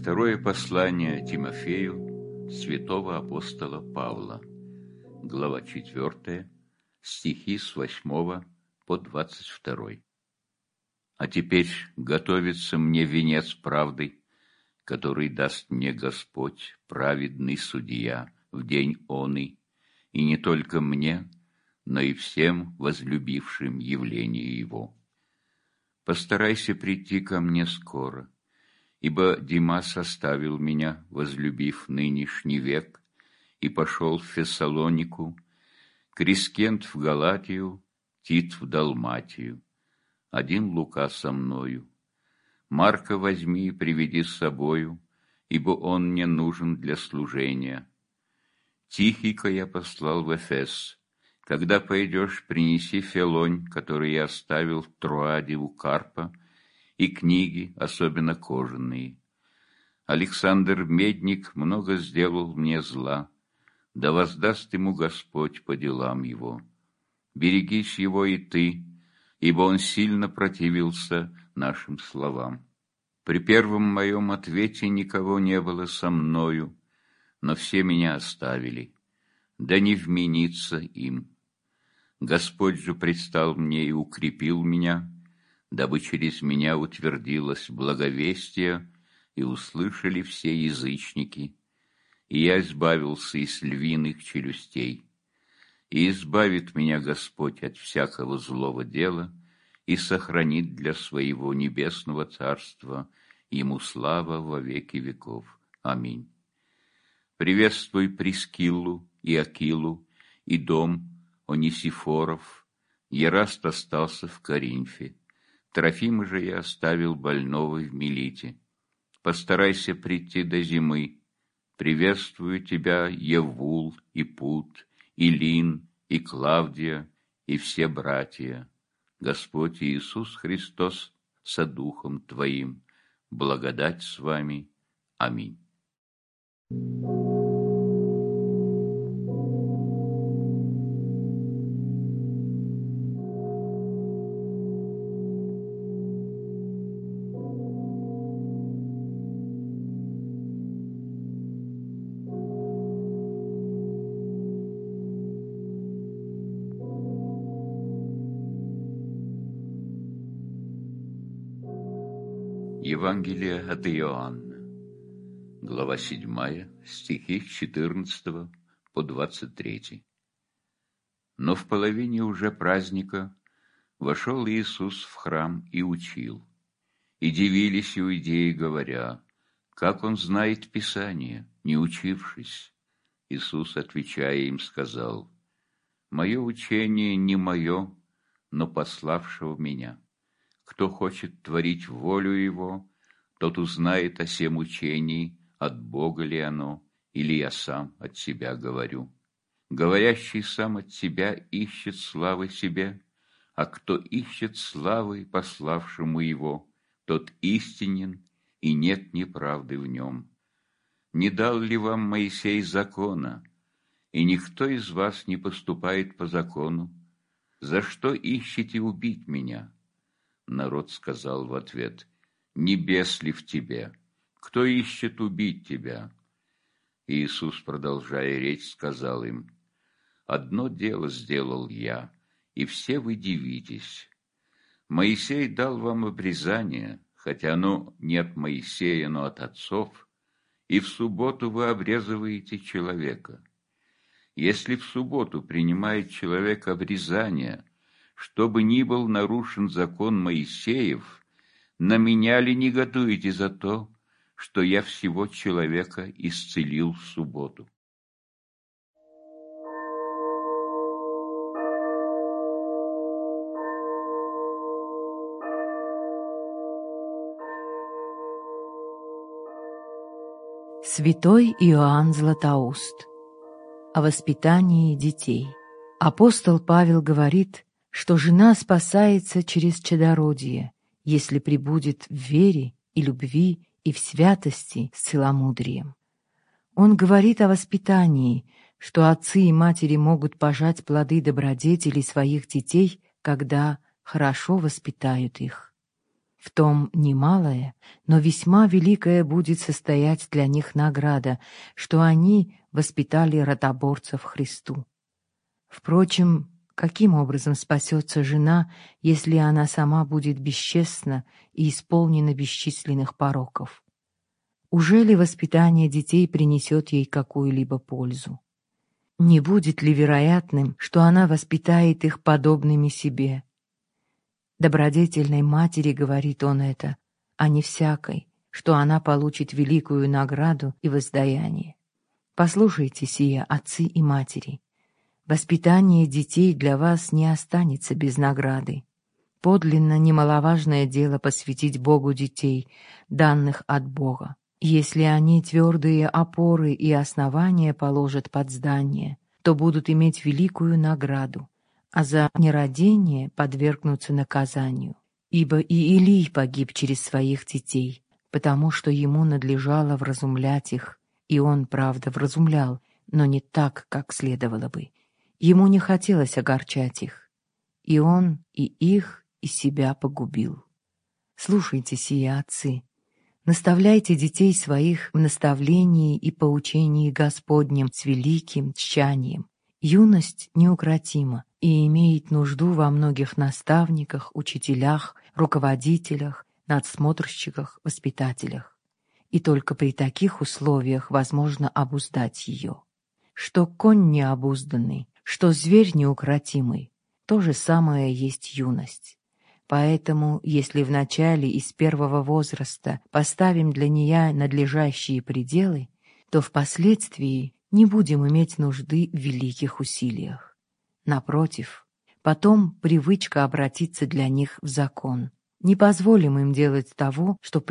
Второе послание Тимофею святого апостола Павла, глава 4, стихи с 8 по 22. А теперь готовится мне венец правды, который даст мне Господь, праведный судья, в день оный, и не только мне, но и всем возлюбившим явление Его. Постарайся прийти ко мне скоро, ибо Димас оставил меня, возлюбив нынешний век, и пошел в Фессалонику, Крискент в Галатию, Тит в Далматию. Один Лука со мною. Марка возьми и приведи с собою, ибо он мне нужен для служения. Тихика я послал в Эфес. Когда пойдешь, принеси Фелонь, который я оставил в Троаде у Карпа, и книги, особенно кожаные. Александр Медник много сделал мне зла, да воздаст ему Господь по делам его. Берегись его и ты, ибо он сильно противился нашим словам. При первом моем ответе никого не было со мною, но все меня оставили, да не вмениться им. Господь же предстал мне и укрепил меня, дабы через меня утвердилось благовестие и услышали все язычники, и я избавился из львиных челюстей. И избавит меня Господь от всякого злого дела и сохранит для своего небесного царства. Ему слава во веки веков. Аминь. Приветствуй Прискиллу и Акилу и дом Онисифоров. Ераст остался в Коринфе. Трофима же я оставил больного в Милите. Постарайся прийти до зимы. Приветствую тебя, Евул и Пут, и Лин, и Клавдия, и все братья. Господь Иисус Христос со Духом Твоим. Благодать с вами. Аминь. Евангелие от Иоанна, глава 7, стихи с 14 по 23. Но в половине уже праздника вошел Иисус в храм и учил. И дивились иудеи, говоря, как он знает Писание, не учившись. Иисус, отвечая им, сказал, «Мое учение не мое, но пославшего меня. Кто хочет творить волю Его, тот узнает о сем учении, от Бога ли оно, или я сам от себя говорю. Говорящий сам от себя ищет славы себе, а кто ищет славы пославшему Его, тот истинен, и нет неправды в нем. Не дал ли вам Моисей закона, и никто из вас не поступает по закону? За что ищете убить меня?» Народ сказал в ответ, «Небес ли в тебе? Кто ищет убить тебя?» Иисус, продолжая речь, сказал им, «Одно дело сделал я, и все вы дивитесь. Моисей дал вам обрезание, хотя оно не от Моисея, но от отцов, и в субботу вы обрезываете человека. Если в субботу принимает человек обрезание, чтобы ни был нарушен закон Моисеев, на меня ли негодуете за то, что я всего человека исцелил в субботу?» Святой Иоанн Златоуст. О воспитании детей. Апостол Павел говорит, что жена спасается через чадородие, если пребудет в вере и любви и в святости с целомудрием. Он говорит о воспитании, что отцы и матери могут пожать плоды добродетелей своих детей, когда хорошо воспитают их. В том немалая, но весьма великая будет состоять для них награда, что они воспитали ротоборцев Христу. Впрочем, каким образом спасется жена, если она сама будет бесчестна и исполнена бесчисленных пороков? Ужели воспитание детей принесет ей какую-либо пользу? Не будет ли вероятным, что она воспитает их подобными себе? Добродетельной матери говорит он это, а не всякой, что она получит великую награду и воздаяние. Послушайте сия, отцы и матери. Воспитание детей для вас не останется без награды. Подлинно немаловажное дело посвятить Богу детей, данных от Бога. Если они твердые опоры и основания положат под здание, то будут иметь великую награду, а за нерадение подвергнутся наказанию. Ибо и Илий погиб через своих детей, потому что ему надлежало вразумлять их, и он, правда, вразумлял, но не так, как следовало бы. Ему не хотелось огорчать их, и он и их, и себя погубил. Слушайте сие, отцы, наставляйте детей своих в наставлении и поучении Господнем с великим тщанием. Юность неукротима и имеет нужду во многих наставниках, учителях, руководителях, надсмотрщиках, воспитателях. И только при таких условиях возможно обуздать ее. Что конь необузданный, что зверь неукротимый, то же самое есть юность. Поэтому, если вначале из первого возраста поставим для нее надлежащие пределы, то впоследствии не будем иметь нужды в великих усилиях. Напротив, потом привычка обратится для них в закон. Не позволим им делать того, что